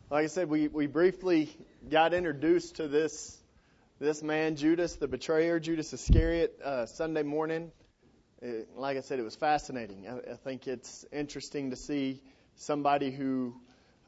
Like I said, we briefly got introduced to this man, Judas, the betrayer, Judas Iscariot, Sunday morning. Like I said, it was fascinating. I think it's interesting to see somebody who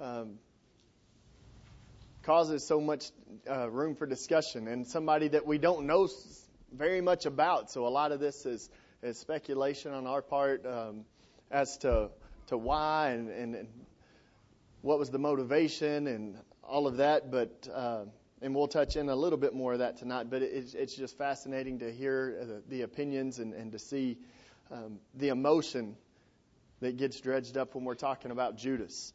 causes so much room for discussion, and somebody that we don't know very much about. So a lot of this is speculation on our part as to why and what was the motivation and all of that. But and we'll touch in a little bit more of that tonight. But it's just fascinating to hear the opinions and to see the emotion that gets dredged up when we're talking about Judas.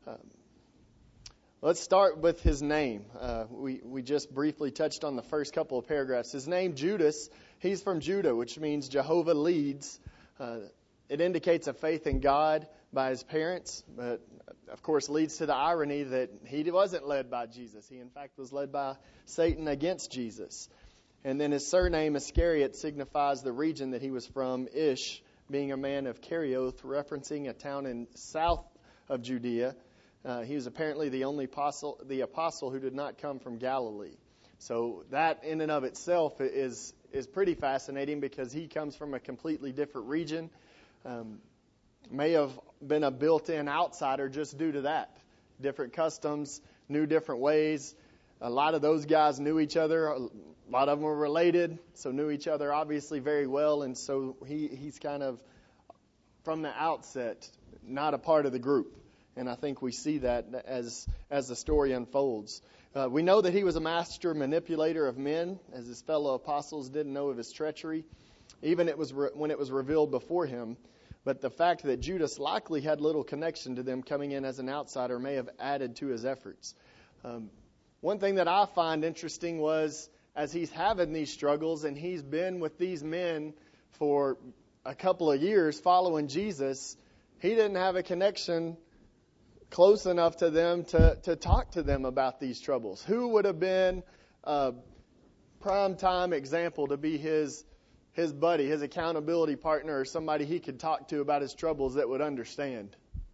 Let's start with his name. We just briefly touched on the first couple of paragraphs. His name, Judas, he's from Judah, which means Jehovah leads. It indicates a faith in God by his parents, but of course leads to the irony that he wasn't led by Jesus. He, in fact, was led by Satan against Jesus. And then his surname, Iscariot, signifies the region that he was from, Ish, being a man of Kerioth, referencing a town in south of Judea. He was apparently the only apostle who did not come from Galilee. So that in and of itself is pretty fascinating because he comes from a completely different region. May have been a built-in outsider just due to that. Different customs, knew different ways. A lot of those guys knew each other. A lot of them were related, so knew each other obviously very well. And so he's kind of, from the outset, not a part of the group. And I think we see that as the story unfolds. We know that he was a master manipulator of men, as his fellow apostles didn't know of his treachery, even when it was revealed before him. But the fact that Judas likely had little connection to them coming in as an outsider may have added to his efforts. One thing that I find interesting was, as he's having these struggles and he's been with these men for a couple of years following Jesus, he didn't have a connection close enough to them to talk to them about these troubles. Who would have been a prime time example to be his buddy, his accountability partner, or somebody he could talk to about his troubles that would understand?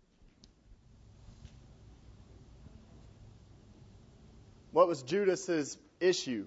What was Judas's issue?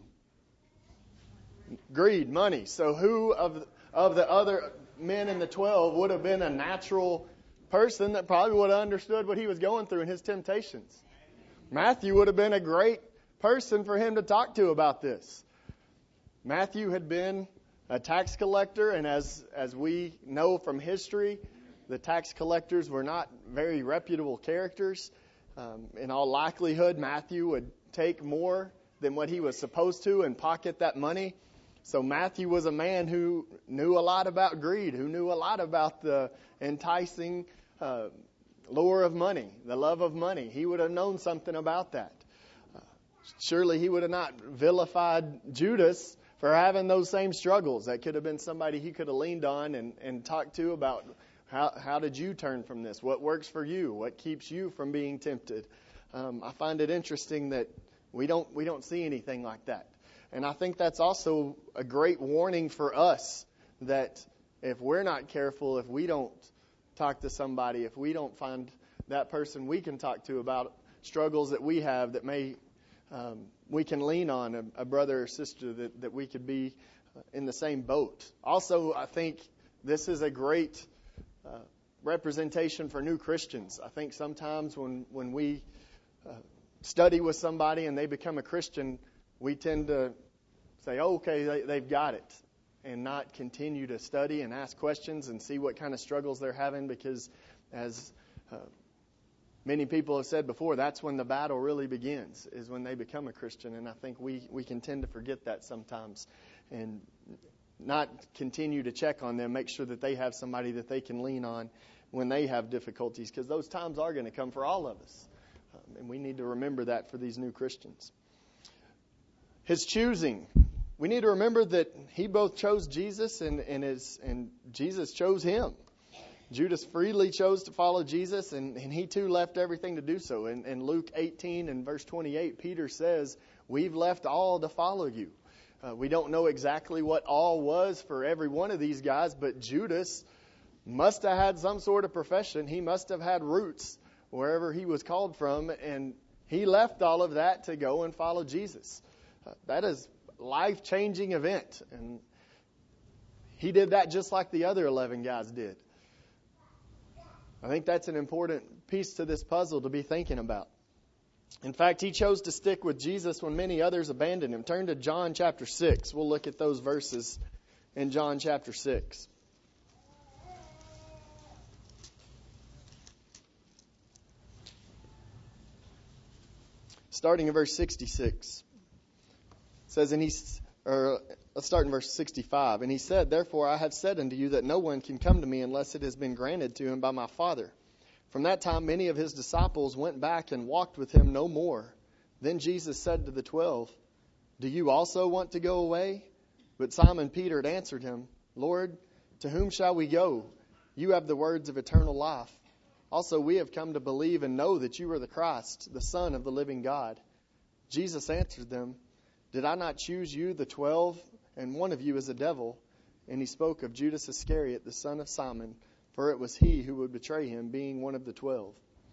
Greed, money. So who of the other men in the 12 would have been a natural person that probably would have understood what he was going through in his temptations? Matthew would have been a great person for him to talk to about this. Matthew had been a tax collector, and as we know from history, the tax collectors were not very reputable characters. In all likelihood, Matthew would take more than what he was supposed to and pocket that money. So Matthew was a man who knew a lot about greed, who knew a lot about the enticing lure of money, the love of money. He would have known something about that. Surely he would have not vilified Judas for having those same struggles. That could have been somebody he could have leaned on and talked to about how did you turn from this? What works for you? What keeps you from being tempted? I find it interesting that we don't see anything like that. And I think that's also a great warning for us that if we're not careful, if we don't talk to somebody, if we don't find that person we can talk to about struggles that we have that may we can lean on, a brother or sister that we could be in the same boat. Also, I think this is a great representation for new Christians. I think sometimes when we study with somebody and they become a Christian, we tend to say, oh, okay, they've got it, and not continue to study and ask questions and see what kind of struggles they're having, because as many people have said before, that's when the battle really begins, is when they become a Christian. And I think we can tend to forget that sometimes and not continue to check on them, make sure that they have somebody that they can lean on when they have difficulties, because those times are going to come for all of us. And we need to remember that for these new Christians. His choosing. We need to remember that he both chose Jesus and Jesus chose him. Judas freely chose to follow Jesus, and he too left everything to do so. In Luke 18 and verse 28, Peter says, we've left all to follow you. We don't know exactly what all was for every one of these guys, but Judas must have had some sort of profession. He must have had roots wherever he was called from, and He left all of that to go and follow Jesus. That is a life-changing event. And he did that just like the other 11 guys did. I think that's an important piece to this puzzle to be thinking about. In fact, he chose to stick with Jesus when many others abandoned him. Turn to John chapter 6. We'll look at those verses in John chapter 6. Starting in verse 66. It says, let's start in verse 65. And he said, "Therefore I have said unto you that no one can come to me unless it has been granted to him by my Father." From that time many of his disciples went back and walked with him no more. Then Jesus said to the 12, "Do you also want to go away?" But Simon Peter had answered him, "Lord, to whom shall we go? You have the words of eternal life. Also we have come to believe and know that you are the Christ, the Son of the living God." Jesus answered them, "Did I not choose you, the 12, and one of you is a devil?" And he spoke of Judas Iscariot, the son of Simon, for it was he who would betray him, being one of the 12.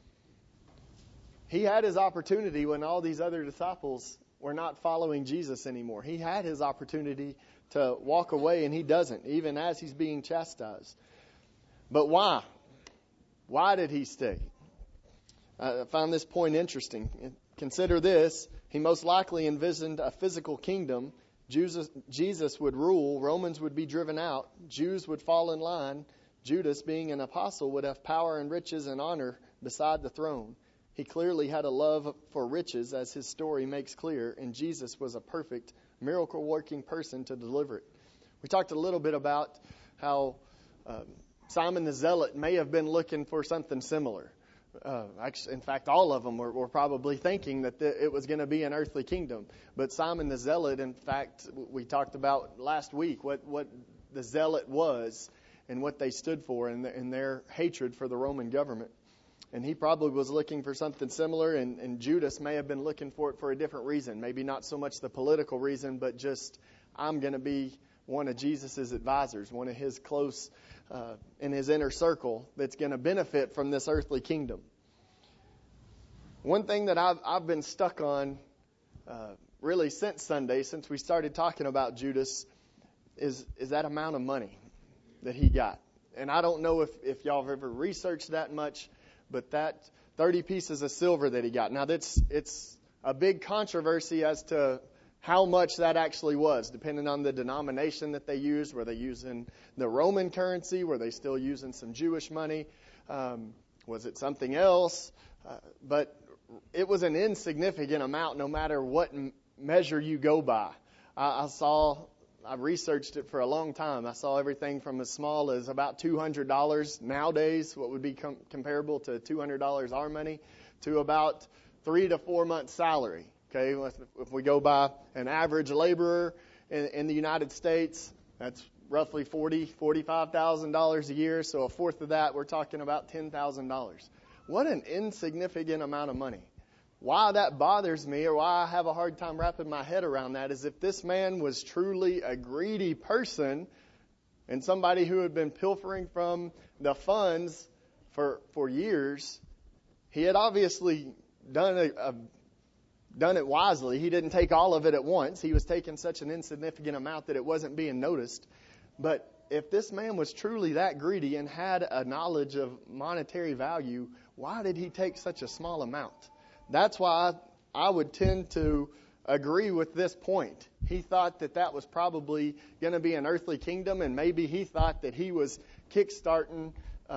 He had his opportunity when all these other disciples were not following Jesus anymore. He had his opportunity to walk away, and he doesn't, even as he's being chastised. But why? Why did he stay? I found this point interesting. Consider this. He most likely envisioned a physical kingdom. Jesus would rule. Romans would be driven out. Jews would fall in line. Judas, being an apostle, would have power and riches and honor beside the throne. He clearly had a love for riches, as his story makes clear, and Jesus was a perfect, miracle-working person to deliver it. We talked a little bit about how Simon the Zealot may have been looking for something similar. In fact, all of them were probably thinking that it was going to be an earthly kingdom. But Simon the Zealot, in fact, we talked about last week what the Zealot was and what they stood for in their hatred for the Roman government. And he probably was looking for something similar, and Judas may have been looking for it for a different reason. Maybe not so much the political reason, but just, I'm going to be one of Jesus' advisors, one of his close in his inner circle that's going to benefit from this earthly kingdom. One thing that I've been stuck on really since Sunday, since we started talking about Judas, is that amount of money that he got. And I don't know if y'all have ever researched that much, but that 30 pieces of silver that he got. Now, it's a big controversy as to how much that actually was, depending on the denomination that they used. Were they using the Roman currency? Were they still using some Jewish money? Was it something else? But it was an insignificant amount no matter what measure you go by. I researched it for a long time. I saw everything from as small as about $200 nowadays, what would be comparable to $200 our money, to about 3 to 4 months' salary. Okay, if we go by an average laborer in the United States, that's roughly $45,000 a year. So a fourth of that, we're talking about $10,000. What an insignificant amount of money. Why that bothers me, or why I have a hard time wrapping my head around that, is if this man was truly a greedy person and somebody who had been pilfering from the funds for years, he had obviously done it wisely. He didn't take all of it at once. He was taking such an insignificant amount that it wasn't being noticed. But if this man was truly that greedy and had a knowledge of monetary value, why did he take such a small amount? That's why I would tend to agree with this point. He thought that was probably going to be an earthly kingdom, and maybe he thought that he was kickstarting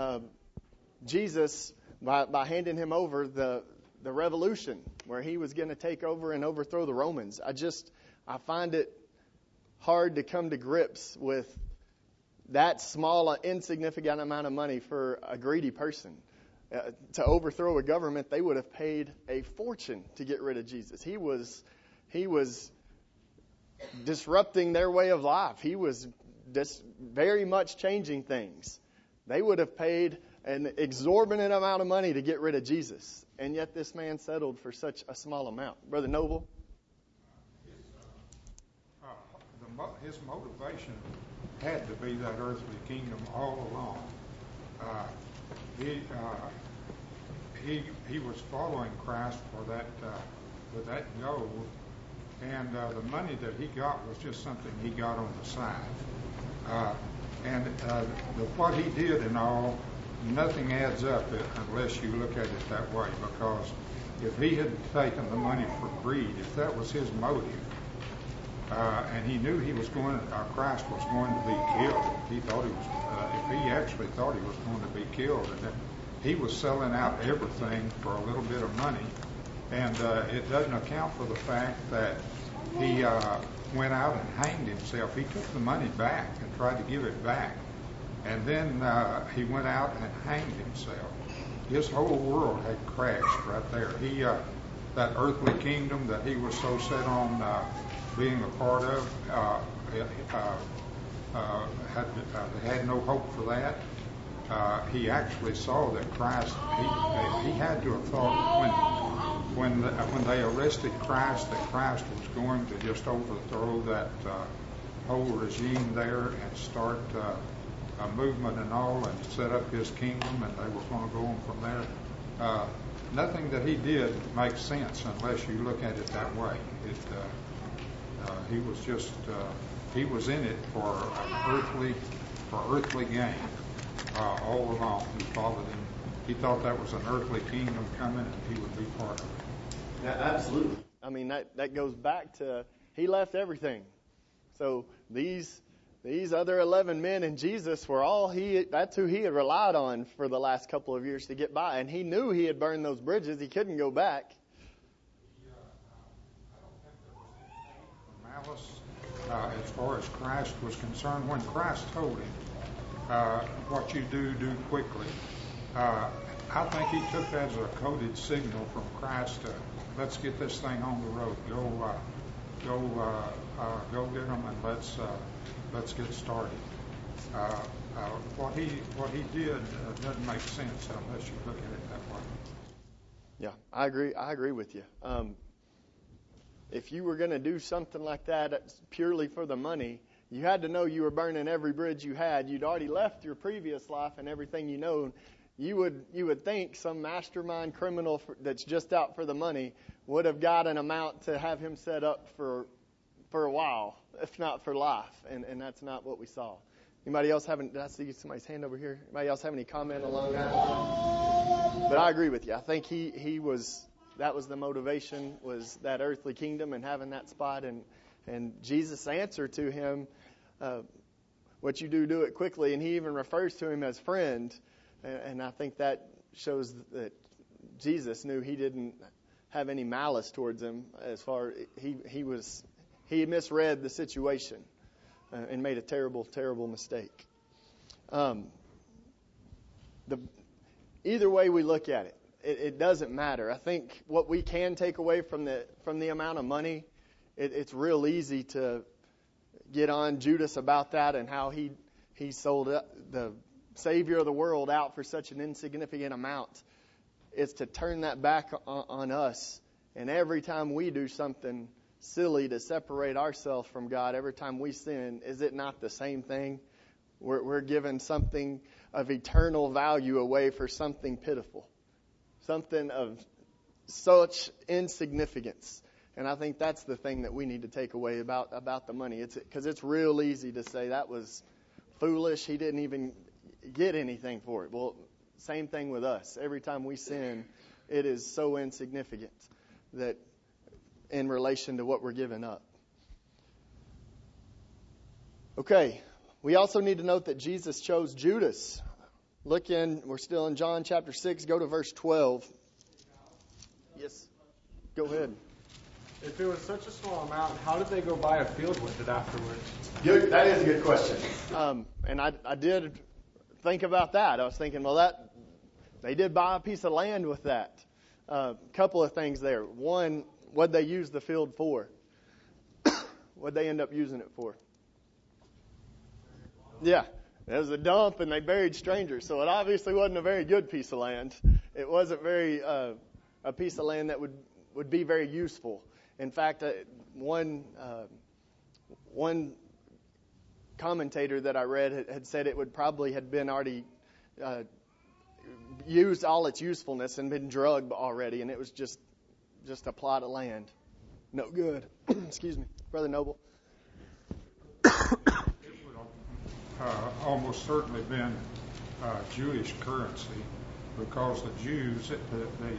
Jesus by handing him over the revolution, where he was going to take over and overthrow the Romans. I find it hard to come to grips with that small, insignificant amount of money for a greedy person. To overthrow a government, they would have paid a fortune to get rid of Jesus. He was disrupting their way of life. He was just very much changing things. They would have paid an exorbitant amount of money to get rid of Jesus. And yet this man settled for such a small amount. Brother Noble? His motivation had to be that earthly kingdom all along. he was following Christ for that with that goal, and the money that he got was just something he got on the side. What he did and all, nothing adds up unless you look at it that way. Because if he had taken the money for greed, if that was his motive, and he knew Christ was going to be killed, he thought he was. If he actually thought he was going to be killed, and he was selling out everything for a little bit of money, and it doesn't account for the fact that he went out and hanged himself. He took the money back and tried to give it back, and then he went out and hanged himself. His whole world had crashed right there. That earthly kingdom that he was so set on being a part of, had no hope for that. He actually saw that Christ. He had to have thought when they arrested Christ that Christ was going to just overthrow that whole regime there and start a movement and all, and set up his kingdom, and they were going to go on from there. Nothing that he did makes sense unless you look at it that way. He was just he was in it for earthly gain all along. He followed him. He thought that was an earthly kingdom coming, and he would be part of it. Yeah, absolutely. I mean, that goes back to he left everything. So these other 11 men and Jesus were that's who he had relied on for the last couple of years to get by. And he knew he had burned those bridges. He couldn't go back. I don't think there was any malice as far as Christ was concerned. When Christ told him, what you do quickly, I think he took that as a coded signal from Christ to, let's get this thing on the road. Go get them, and let's get started. What he did doesn't make sense unless you look at it that way. Yeah, I agree with you. If you were going to do something like that purely for the money, you had to know you were burning every bridge you had. You'd already left your previous life and everything you know. You would think some mastermind criminal that's just out for the money would have got an amount to have him set up for a while, if not for life, and that's not what we saw. Anybody else did I see somebody's hand over here? Anybody else have any comment along that line? But I agree with you. I think that was the motivation, was that earthly kingdom and having that spot, and Jesus' answer to him, what you do it quickly, and he even refers to him as friend, and I think that shows that Jesus knew he didn't have any malice towards him. As far he misread the situation and made a terrible, terrible mistake. Either way we look at it, it doesn't matter. I think what we can take away from the amount of money, it's real easy to get on Judas about that and how he sold the Savior of the world out for such an insignificant amount. It's to turn that back on us. And every time we do something silly to separate ourselves from God, every time we sin, is it not the same thing? We're giving something of eternal value away for something pitiful, something of such insignificance. And I think that's the thing that we need to take away about the money. Because it's real easy to say that was foolish. He didn't even get anything for it. Well, same thing with us. Every time we sin, it is so insignificant that in relation to what we're giving up. Okay, we also need to note that Jesus chose Judas. We're still in John chapter 6, go to verse 12. Yes, go ahead. If it was such a small amount, how did they go buy a field with it afterwards? Good. That is a good question. And I did think about that. I was thinking, they did buy a piece of land with that. Couple of things there. One, what'd they use the field for? What'd they end up using it for? Yeah, it was a dump, and they buried strangers. So it obviously wasn't a very good piece of land. It wasn't a piece of land that would be very useful. In fact, one commentator that I read had said it would probably had been already used all its usefulness and been drugged already, and it was just a plot of land. No good. Excuse me, Brother Noble. It would have almost certainly been Jewish currency, because the Jews, the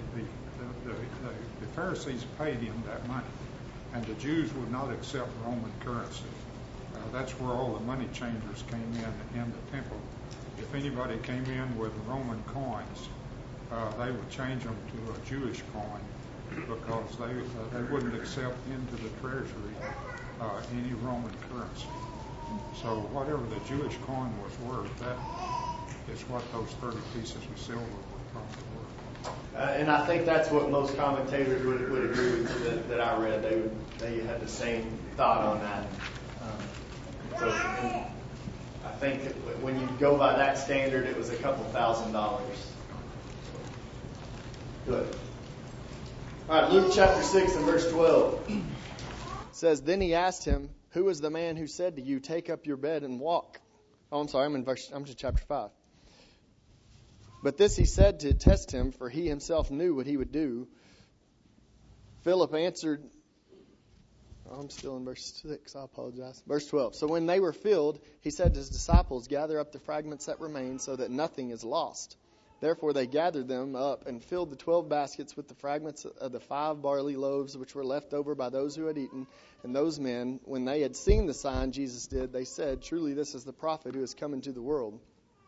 Pharisees paid him that money, and the Jews would not accept Roman currency. That's where all the money changers came in the temple. If anybody came in with Roman coins, they would change them to a Jewish coin, because they wouldn't accept into the treasury any Roman currency. So whatever the Jewish coin was worth, that is what those 30 pieces of silver were probably worth. And I think that's what most commentators would agree with that I read. They had the same thought on that. So I think that when you go by that standard, it was a couple $1,000s. Good. All right, Luke chapter 6 and verse 12 says, Then he asked him, Who is the man who said to you, Take up your bed and walk? Oh, I'm sorry, I'm just chapter 5. But this he said to test him, for he himself knew what he would do. Philip answered, I'm still in verse 6, I apologize. Verse 12. So when they were filled, he said to his disciples, Gather up the fragments that remain, so that nothing is lost. Therefore they gathered them up and filled the 12 baskets with the fragments of the 5 barley loaves which were left over by those who had eaten. And those men, when they had seen the sign Jesus did, they said, Truly this is the prophet who has come into the world.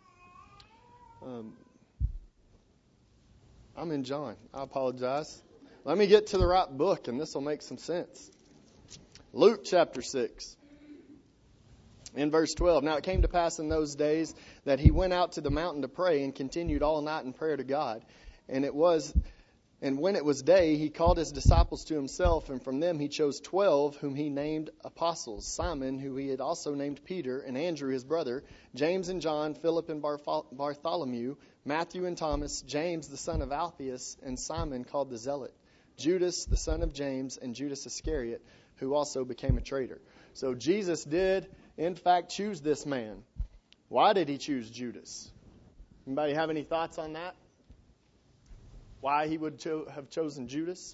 I'm in John. I apologize. Let me get to the right book, and this will make some sense. Luke chapter 6. In verse 12, Now it came to pass in those days that he went out to the mountain to pray and continued all night in prayer to God. And when it was day, he called his disciples to himself, and from them he chose 12, whom he named apostles: Simon, who he had also named Peter, and Andrew his brother, James and John, Philip and Bartholomew, Matthew and Thomas, James the son of Alphaeus, and Simon called the Zealot, Judas the son of James, and Judas Iscariot, who also became a traitor. So Jesus did, in fact, choose this man. Why did he choose Judas? Anybody have any thoughts on that? Why he would have chosen Judas?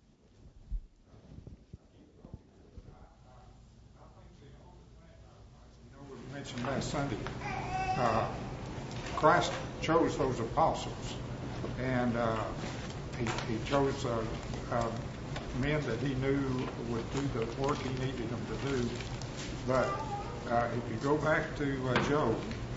We mentioned last Sunday, Christ chose those apostles, and he chose men that he knew would do the work he needed them to do. But if you go back to Job,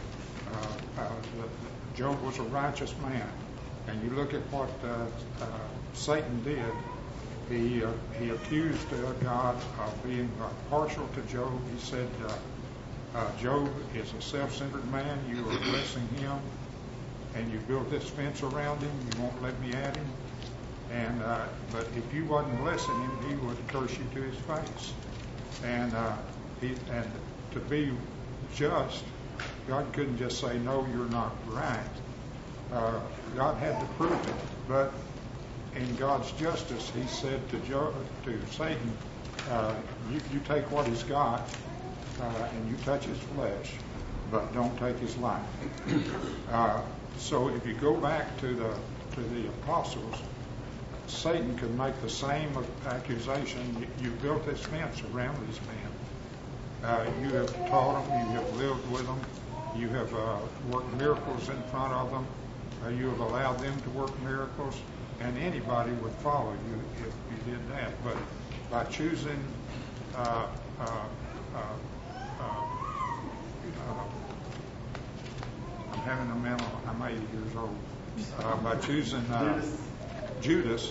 Job was a righteous man, and you look at what Satan did. He accused God of being partial to Job. He said, Job is a self-centered man. You are blessing him, and you built this fence around him. You won't let me at him. And but if you wasn't blessing him, he would curse you to his face. And to be just, God couldn't just say, no, you're not right. God had to prove it. But in God's justice, he said to Satan, you take what he's got and you touch his flesh, but don't take his life. So if you go back to the apostles, Satan could make the same accusation. You built this fence around these men. You have taught them. You have lived with them. You have worked miracles in front of them. You have allowed them to work miracles. And anybody would follow you if you did that. But by choosing I'm 80 years old. By choosing Judas,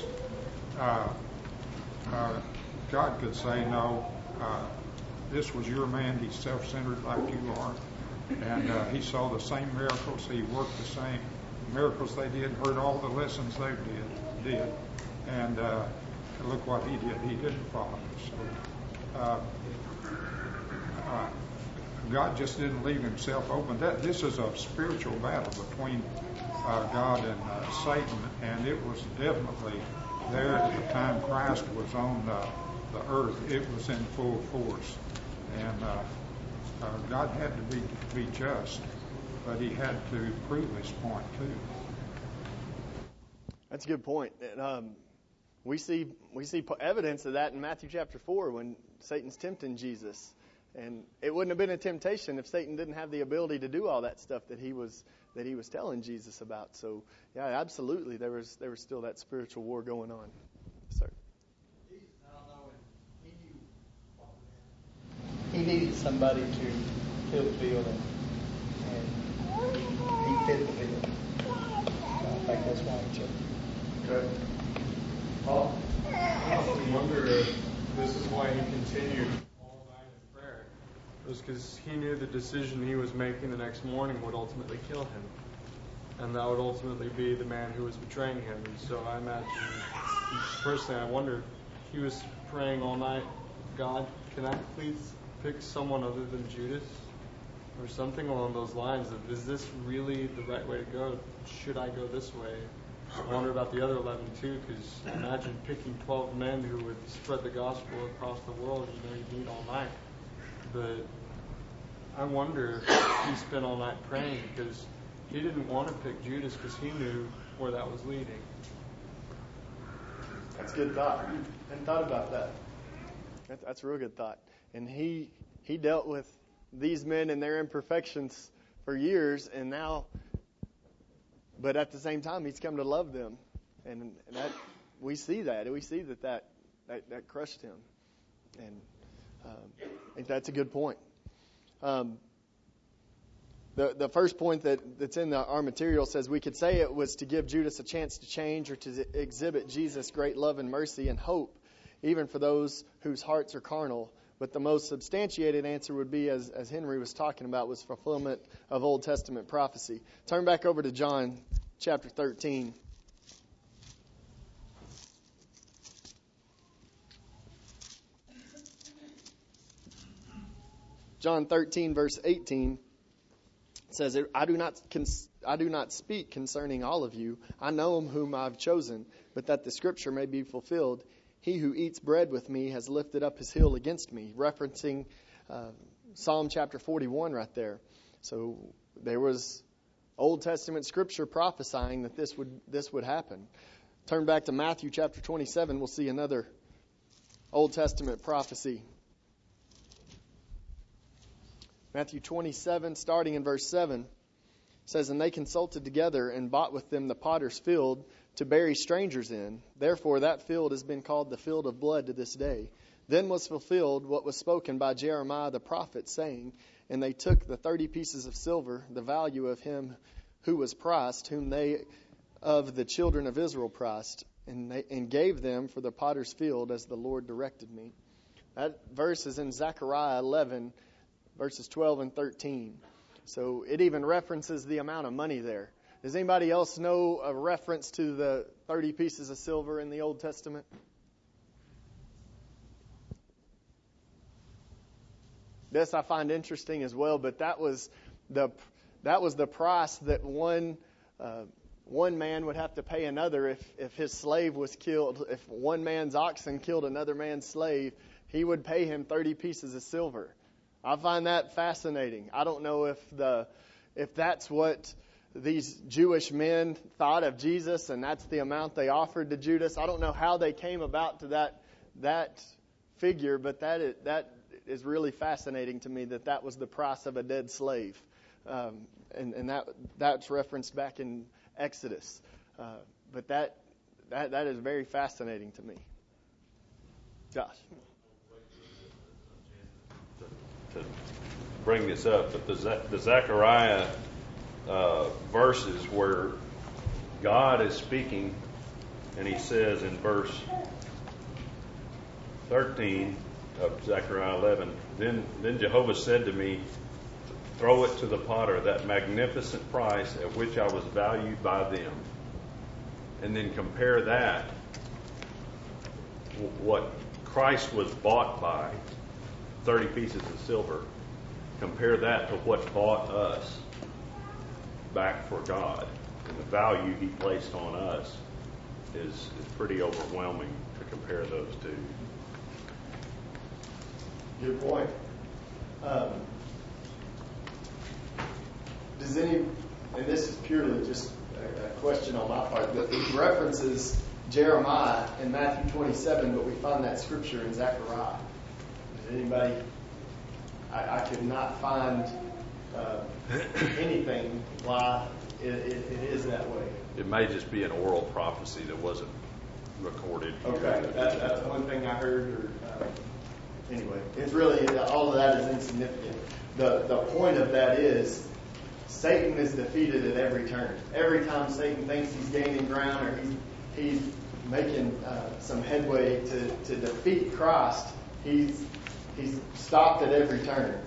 God could say, no, this was your man. He's self-centered like you are. And he saw the same miracles. He worked the same miracles they did, heard all the lessons they did. And look what he did. He didn't follow. So God just didn't leave himself open. This is a spiritual battle between God and Satan, and it was definitely there at the time Christ was on the earth. It was in full force, and God had to be just, but he had to prove his point too. That's a good point. We see evidence of that in Matthew chapter 4 when Satan's tempting Jesus. And it wouldn't have been a temptation if Satan didn't have the ability to do all that stuff that he was telling Jesus about. So, yeah, absolutely, there was still that spiritual war going on. Sir. Jesus, I don't know, he needed somebody to fill the field, and he fit the field. So I think that's why he chose him. Okay. Paul? I often wonder if this is why he continued all night in prayer. It was because he knew the decision he was making the next morning would ultimately kill him. And that would ultimately be the man who was betraying him. And so I imagine, personally, I wonder if he was praying all night, God, can I please pick someone other than Judas? Or something along those lines of, is this really the right way to go? Should I go this way? I wonder about the other 11 too, because imagine picking 12 men who would spread the gospel across the world. You need all night. But I wonder if he spent all night praying because he didn't want to pick Judas because he knew where that was leading. That's a good thought. I hadn't thought about that. That's a real good thought. And he dealt with these men and their imperfections for years, and now, but at the same time, he's come to love them, and that we see that that crushed him, and I think that's a good point. The first point that's in our material says we could say it was to give Judas a chance to change or to exhibit Jesus' great love and mercy and hope, even for those whose hearts are carnal. But the most substantiated answer would be, as Henry was talking about, was fulfillment of Old Testament prophecy. Turn back over to John chapter 13. John 13, verse 18 says, I do not speak concerning all of you. I know whom I've chosen, but that the scripture may be fulfilled. He who eats bread with me has lifted up his heel against me, referencing Psalm chapter 41 right there. So there was Old Testament scripture prophesying that this would happen. Turn back to Matthew chapter 27. We'll see another Old Testament prophecy. Matthew 27, starting in verse 7, says, And they consulted together and bought with them the potter's field to bury strangers in. Therefore that field has been called the field of blood to this day. Then was fulfilled what was spoken by Jeremiah the prophet, saying, And they took the 30 pieces of silver, the value of him who was priced, whom they of the children of Israel priced, and gave them for the potter's field as the Lord directed me. That verse is in Zechariah 11, verses 12 and 13. So it even references the amount of money there. Does anybody else know a reference to the 30 pieces of silver in the Old Testament? This I find interesting as well, but that was the price that one man would have to pay another if his slave was killed. If one man's oxen killed another man's slave, he would pay him 30 pieces of silver. I find that fascinating. I don't know if that's what these Jewish men thought of Jesus, and that's the amount they offered to Judas. I don't know how they came about to that figure, but that is really fascinating to me that was the price of a dead slave, and that's referenced back in Exodus. But that is very fascinating to me. Josh. To bring this up, but the Zechariah verses where God is speaking, and he says in verse 13 of Zechariah 11, then Jehovah said to me, throw it to the potter, that magnificent price at which I was valued by them. And then compare that, what Christ was bought by, 30 pieces of silver, compare that to what bought us back for God. And the value he placed on us is pretty overwhelming to compare those two. Good point. Does any, and this is purely just a question on my part. It references Jeremiah in Matthew 27, but we find that scripture in Zechariah. Did anybody? I could not find anything why it is that way. It may just be an oral prophecy that wasn't recorded. Okay, that's one thing I heard. Anyway, it's really, all of that is insignificant. The point of that is Satan is defeated at every turn. Every time Satan thinks he's gaining ground or he's making some headway to defeat Christ, he's stopped at every turn.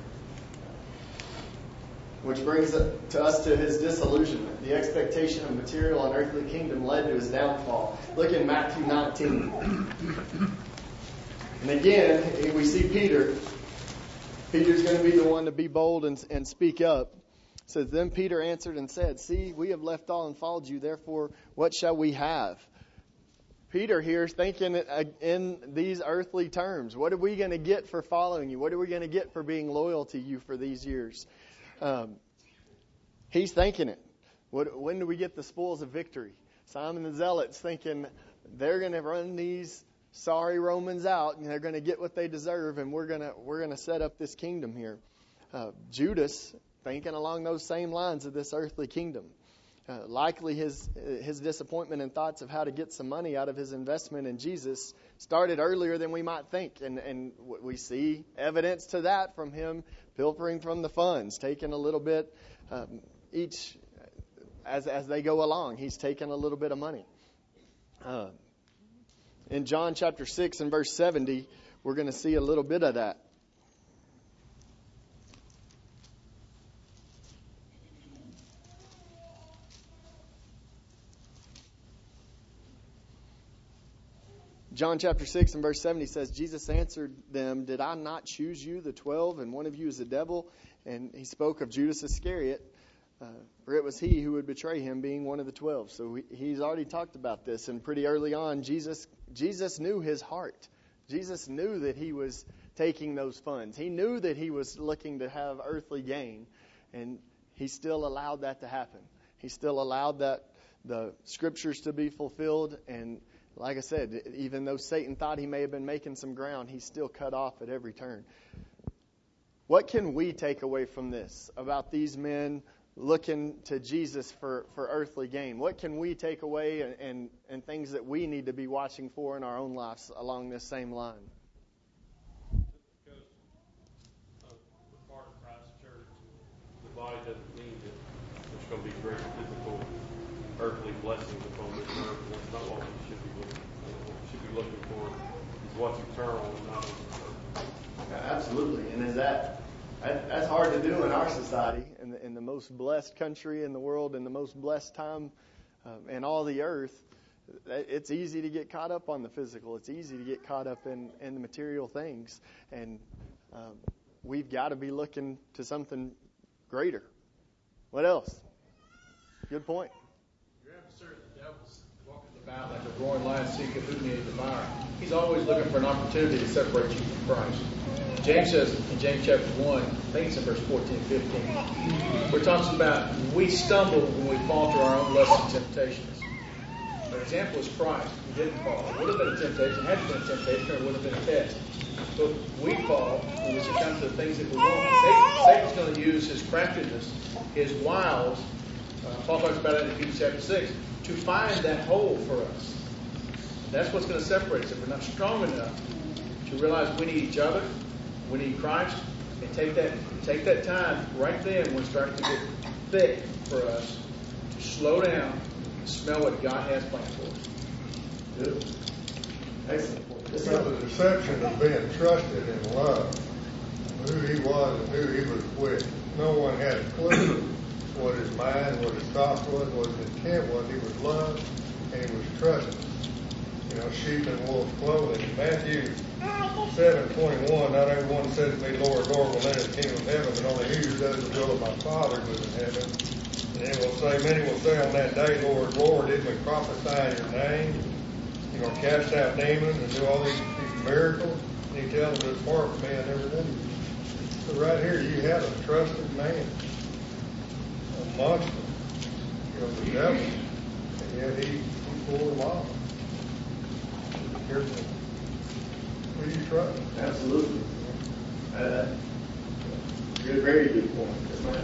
Which brings us to his disillusionment. The expectation of material and earthly kingdom led to his downfall. Look in Matthew 19. And again, we see Peter. Peter's going to be the one to be bold and speak up. It says, then Peter answered and said, see, we have left all and followed you. Therefore, what shall we have? Peter here is thinking in these earthly terms. What are we going to get for following you? What are we going to get for being loyal to you for these years? He's thinking it. When do we get the spoils of victory? Simon the Zealot's thinking they're going to run these sorry Romans out, and they're going to get what they deserve, and we're going to set up this kingdom here. Judas thinking along those same lines of this earthly kingdom. Likely his disappointment and thoughts of how to get some money out of his investment in Jesus started earlier than we might think, and we see evidence to that from him pilfering from the funds, taking a little bit each as they go along. He's taking a little bit of money. In John chapter 6 and verse 70, we're going to see a little bit of that. John chapter 6 and verse 70 says, Jesus answered them, did I not choose you, the 12, and one of you is the devil? And he spoke of Judas Iscariot, for it was he who would betray him, being one of the 12. So he's already talked about this, and pretty early on, Jesus knew his heart. Jesus knew that he was taking those funds. He knew that he was looking to have earthly gain, and he still allowed that to happen. He still allowed that the scriptures to be fulfilled, and like I said, even though Satan thought he may have been making some ground, he's still cut off at every turn. What can we take away from this about these men looking to Jesus for earthly gain? What can we take away and things that we need to be watching for in our own lives along this same line? Because the part of Christ's church, the body doesn't need it. There's going to be great physical, earthly blessings upon this earth, and that's not what we should be looking for. What we should be looking for is what's eternal and not on this earth. Absolutely. And that's hard to do in our society, in the most blessed country in the world, in the most blessed time in all the earth. It's easy to get caught up on the physical. It's easy to get caught up in the material things. And we've got to be looking to something greater. What else? Good point. Your adversary, the devil's walking about like a roaring lion seeking whom he may devour. He's always looking for an opportunity to separate you from Christ. James says in James chapter 1, I think it's in verse 14, 15, where it talks about we stumble when we fall to our own lusts and temptations. An example is Christ. He didn't fall. It would have been a temptation, had been a temptation, or it would have been a test. But we fall when we succumb to the things that we want. Satan's going to use his craftiness, his wiles. Paul talks about it in Ephesians chapter 6, to find that hole for us. That's what's going to separate us. If we're not strong enough to realize we need each other, we need Christ, and take that time right then when it's starting to get thick for us to slow down and smell what God has planned for us. Good. Excellent. It's the deception of being trusted in love, who he was and who he was with. No one had a clue what his mind, what his thoughts was, what his intent was. He was loved and he was trusted. Sheep in wolf's clothing. Matthew 7:21, not everyone says to me, Lord, Lord, will enter the kingdom of heaven, but only he who does the will of my Father who is in heaven. And many will say on that day, Lord, Lord, didn't we prophesy in your name? Cast out demons and do all these miracles? And he tells them, depart from me, I never knew you. So right here you have a trusted man, a monster. the devil, and yet he pulled them off. Careful. Who do you trust? Absolutely. Good, very good point. Yes, ma'am.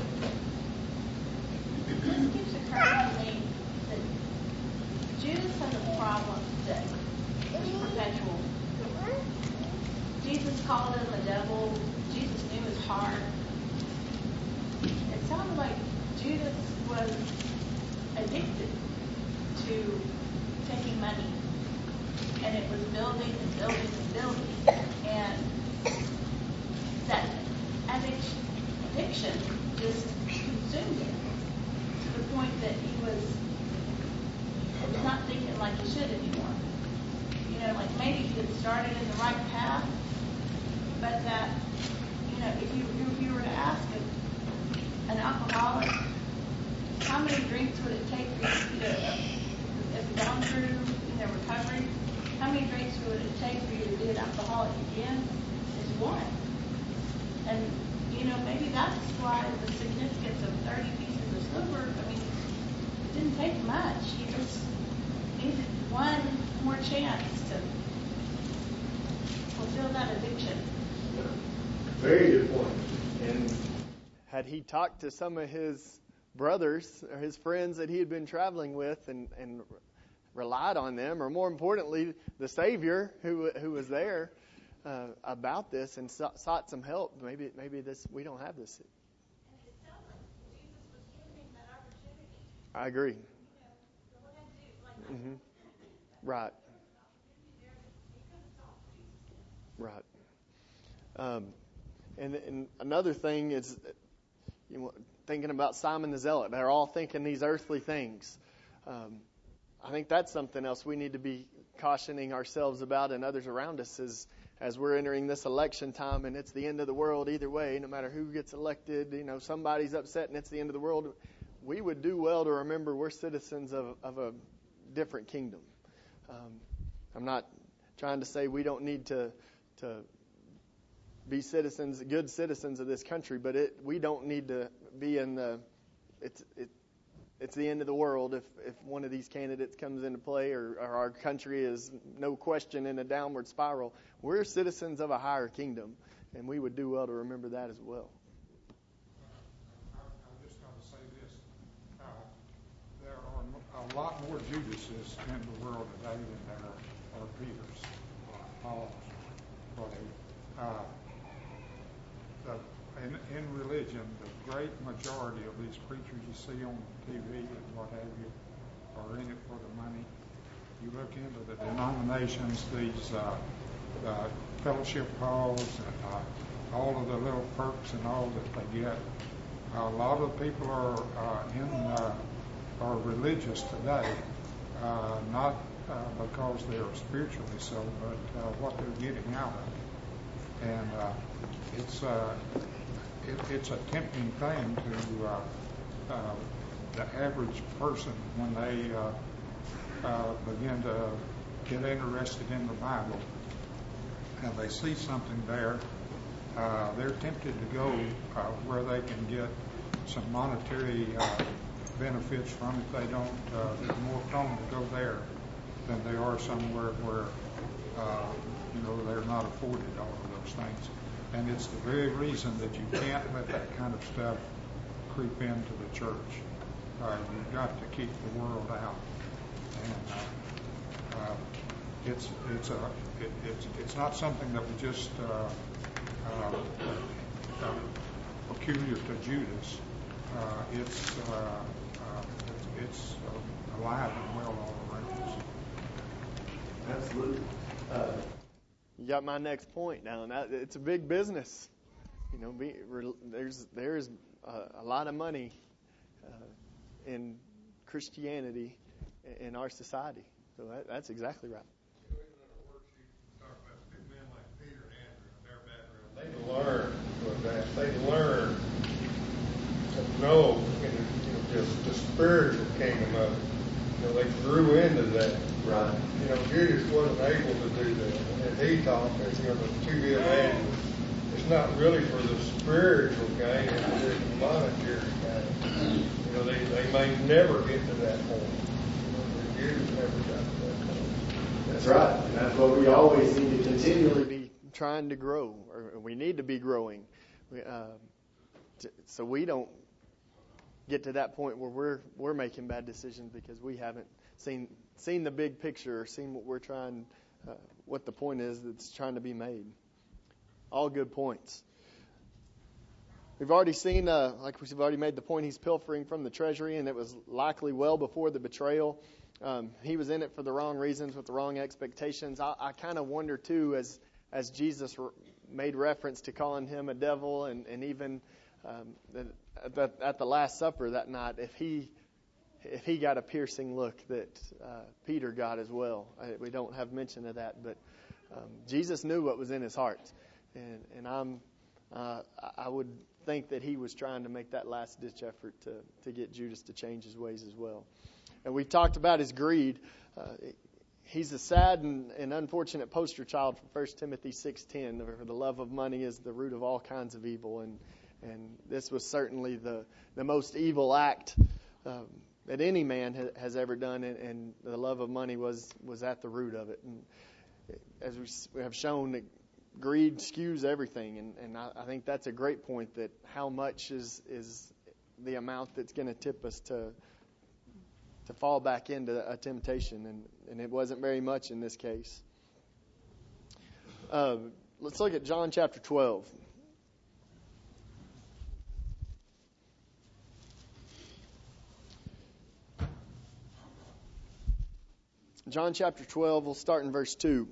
This keeps occurring to me that Judas has a problem that is perpetual. Jesus called him a devil. Jesus knew his heart. It sounded like Judas was addicted to taking money. And it was building and building and building. And that addiction just consumed him to the point that he was not thinking like he should anymore. You know, like maybe he had started in the right path, but that, you know, if you were to ask an alcoholic, how many drinks would it take for you to have gone through, recovery? How many drinks would it take for you to be an alcoholic again? Is one. And, maybe that's why the significance of 30 pieces of silver, it didn't take much. He just needed one more chance to fulfill that addiction. Very good point. And had he talked to some of his brothers or his friends that he had been traveling with and relied on them, or more importantly, the Savior who was there about this and sought some help, maybe we don't have this. And it sounds like Jesus was giving him that opportunity. I agree. Go ahead and do it. Right. Right. And another thing is, thinking about Simon the Zealot. They're all thinking these earthly things. I think that's something else we need to be cautioning ourselves about and others around us as we're entering this election time, and it's the end of the world either way. No matter who gets elected, somebody's upset and it's the end of the world. We would do well to remember we're citizens of a different kingdom. I'm not trying to say we don't need to be good citizens of this country, but we don't need to be in it's the end of the world if one of these candidates comes into play or our country is no question in a downward spiral. We're citizens of a higher kingdom, and we would do well to remember that as well. I'm just going to say this. There are a lot more Judases in the world today than there are Peters, Pauls. In religion, the great majority of these preachers you see on TV and what have you are in it for the money. You look into the denominations, these fellowship halls, and all of the little perks and all that they get. A lot of people are religious today, not because they are spiritually so, but what they're getting out of it. And it's a tempting thing to the average person when they begin to get interested in the Bible and they see something there. They're tempted to go where they can get some monetary benefits from it. They don't. They're more prone to go there than they are somewhere where they're not afforded all of those things. And it's the very reason that you can't let that kind of stuff creep into the church. You've got to keep the world out. And it's not something that was just peculiar to Judas. It's alive and well all around us. absolutely. You got my next point now. It's a big business. There's a lot of money in Christianity in our society. So that's exactly right. They learn to know just the spiritual kingdom of it. They grew into that. Right. Judas wasn't able to do that. And he taught that, the two evangelists, it's not really for the spiritual gain, it's for the monetary gain. They may never get to that point. Judas never got to that point. That's right. And that's what we always need to continually be trying to grow, or we need to be growing. So we don't get to that point where we're making bad decisions because we haven't seen the big picture or seen what we're trying, what the point is that's trying to be made. All good points. We've already seen, like we've already made the point, he's pilfering from the treasury, and it was likely well before the betrayal. He was in it for the wrong reasons with the wrong expectations. I kind of wonder too, as Jesus made reference to calling him a devil, and even at the Last Supper that night, if he got a piercing look that Peter got as well. We don't have mention of that, but Jesus knew what was in his heart, and I would think that he was trying to make that last ditch effort to get Judas to change his ways as well. And we've talked about his greed. He's a sad and unfortunate poster child from 1 Timothy 6:10, where the love of money is the root of all kinds of evil, and this was certainly the most evil act that any man has ever done, and the love of money was at the root of it. And as we have shown, that greed skews everything, and I think that's a great point, that how much is the amount that's going to tip us to fall back into a temptation, and it wasn't very much in this case. Let's look at John chapter 12. John chapter 12, we'll start in verse 2.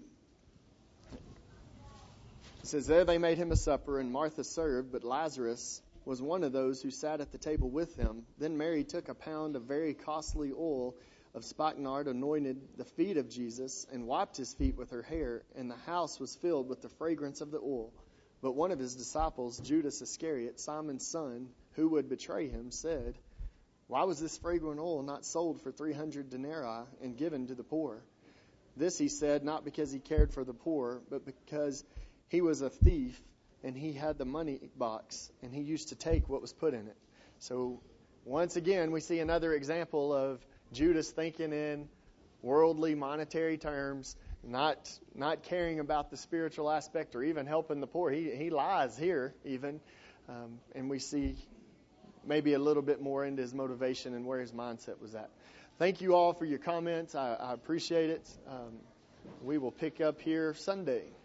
It says, "There they made him a supper, and Martha served, but Lazarus was one of those who sat at the table with him. Then Mary took a pound of very costly oil of spikenard, anointed the feet of Jesus, and wiped his feet with her hair, and the house was filled with the fragrance of the oil. But one of his disciples, Judas Iscariot, Simon's son, who would betray him, said, 'Why was this fragrant oil not sold for 300 denarii and given to the poor?' This he said not because he cared for the poor, but because he was a thief, and he had the money box, and he used to take what was put in it." So once again, we see another example of Judas thinking in worldly, monetary terms, not caring about the spiritual aspect or even helping the poor. He lies here even, and we see maybe a little bit more into his motivation and where his mindset was at. Thank you all for your comments. I appreciate it. We will pick up here Sunday.